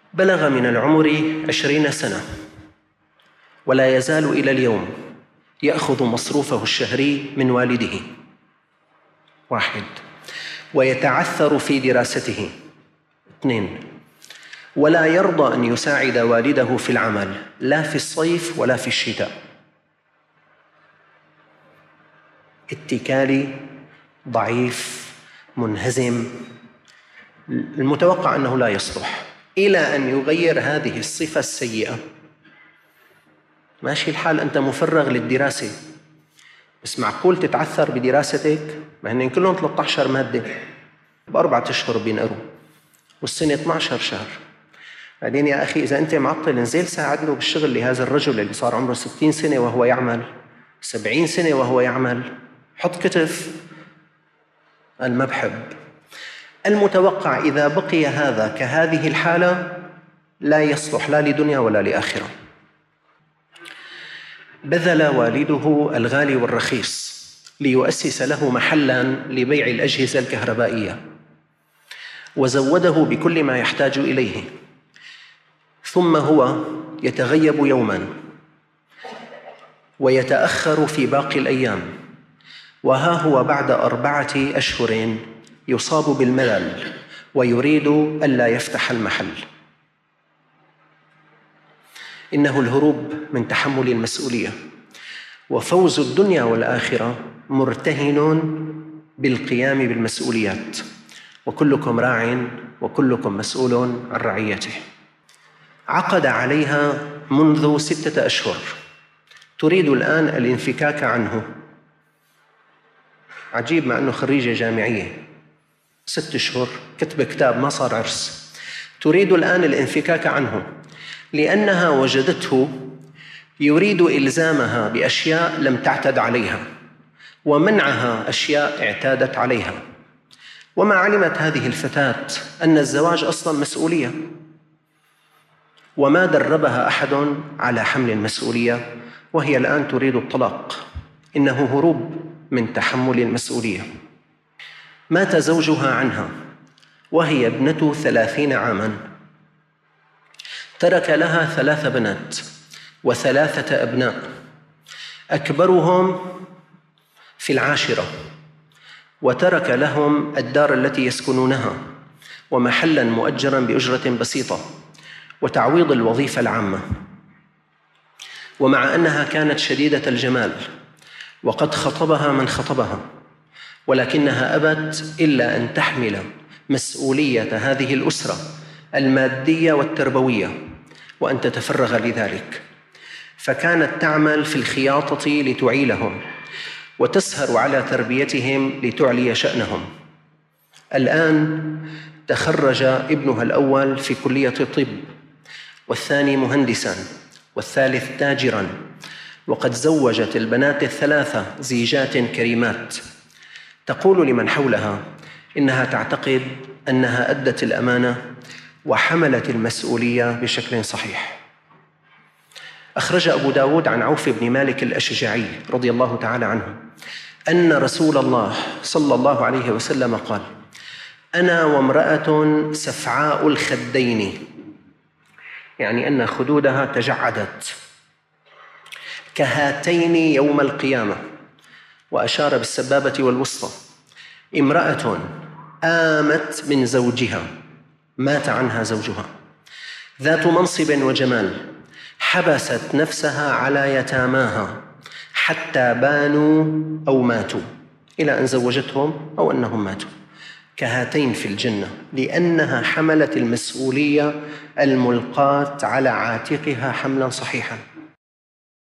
بلغ من العمر 20 سنة ولا يزال إلى اليوم يأخذ مصروفه الشهري من والده. 1. ويتعثر في دراسته. 2. ولا يرضى أن يساعد والده في العمل لا في الصيف ولا في الشتاء. اتكالي، ضعيف، منهزم، المتوقع أنه لا يصلح، إلى أن يغير هذه الصفة السيئة. ماشي الحال، أنت مفرغ للدراسة، بس معقول تتعثر بدراستك؟ ما هن كلهم 13 مادة ب4 أشهر بينقروا، والسنة 12 شهر. بعدين يا أخي إذا أنت معطل انزل ساعدنه بالشغل لهذا الرجل اللي صار عمره 60 سنة وهو يعمل، 70 سنة وهو يعمل، حط كتف. ما بحب. المتوقع إذا بقي هذا كهذه الحالة لا يصلح لا لدنيا ولا لآخرة. بذل والده الغالي والرخيص ليؤسس له محلاً لبيع الأجهزة الكهربائية، وزوده بكل ما يحتاج إليه، ثم هو يتغيب يوماً ويتأخر في باقي الأيام، وها هو بعد 4 أشهر يصاب بالملل ويريد ألا يفتح المحل. إنه الهروب من تحمل المسؤولية، وفوز الدنيا والآخرة مرتهن بالقيام بالمسؤوليات، وكلكم راع وكلكم مسؤول عن رعيته. عقد عليها منذ 6 أشهر، تريد الآن الانفكاك عنه. عجيب، مع أنه خريجة جامعية 6 أشهر كتب كتاب ما صار عرس. تريد الآن الانفكاك عنه لأنها وجدته يريد إلزامها بأشياء لم تعتد عليها ومنعها أشياء اعتادت عليها. وما علمت هذه الفتاة أن الزواج أصلاً مسؤولية، وما دربها أحد على حمل المسؤولية، وهي الآن تريد الطلاق. إنه هروب من تحمل المسؤولية. مات زوجها عنها وهي ابنة 30 عاماً، ترك لها 3 بنات و3 أبناء، أكبرهم في 10، وترك لهم الدار التي يسكنونها ومحلاً مؤجراً بأجرة بسيطة وتعويض الوظيفة العامة. ومع أنها كانت شديدة الجمال وقد خطبها من خطبها، ولكنها أبت إلا أن تحمل مسؤولية هذه الأسرة المادية والتربوية وأن تتفرغ لذلك، فكانت تعمل في الخياطة لتعيلهم وتسهر على تربيتهم لتعلي شأنهم. الآن تخرج ابنها الأول في كلية الطب، والثاني مهندساً، والثالث تاجراً، وقد زوجت البنات ال3 زيجات كريمات. تقول لمن حولها إنها تعتقد أنها أدت الأمانة وحملت المسؤولية بشكل صحيح. أخرج أبو داود عن عوف بن مالك الأشجعي رضي الله تعالى عنه أن رسول الله صلى الله عليه وسلم قال: أنا وامرأة سفعاء الخدين، يعني أن خدودها تجعدت، كهاتين يوم القيامة، وأشار بالسبابة والوسطى. امرأة آمت من زوجها، مات عنها زوجها، ذات منصب وجمال، حبست نفسها على يتاماها حتى بانوا أو ماتوا، إلى أن زوجتهم أو أنهم ماتوا. كهاتين في الجنة، لأنها حملت المسؤولية الملقاة على عاتقها حملاً صحيحاً.